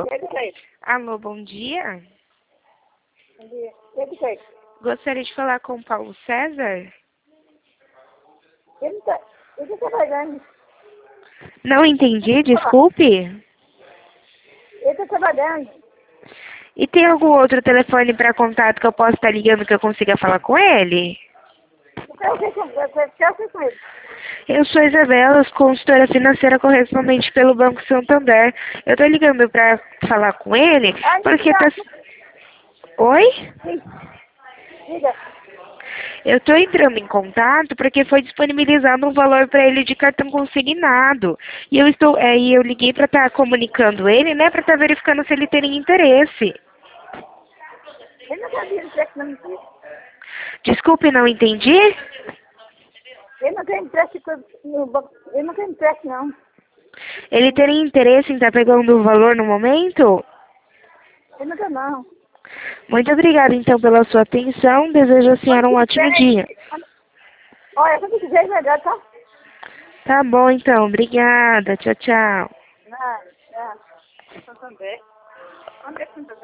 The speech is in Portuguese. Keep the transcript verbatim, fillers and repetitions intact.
Alô, bom dia. Bom dia. Ele que Gostaria de falar com o Paulo César. Ele está ele tá trabalhando. Não entendi, desculpe. Ele está trabalhando. E tem algum outro telefone para contato que eu possa estar ligando que eu consiga falar com ele? Eu quero ver com eu quero ver com ele. Eu sou Isabela, consultora financeira correspondente pelo Banco Santander. Eu tô ligando para falar com ele Ah, porque tá. tá... Oi? Sim. Diga. Eu tô entrando em contato porque foi disponibilizado um valor para ele de cartão consignado. E eu estou, é, e eu liguei para estar comunicando ele, né, para estar verificando se ele tem interesse. Ele não sabia o cheque, não. Desculpe, não entendi? Ele não tem empréstimo no banco. Ele não tem empréstimo, não. Ele teria interesse em estar pegando o valor no momento? Ele não tem, não. Muito obrigada, então, pela sua atenção. Desejo à Quando senhora um ótimo quiser, dia. quando- olha, quando quiser, é melhor, tá? Tá bom, então. Obrigada. Tchau, tchau. Não, não. Santander. Onde é que Santander?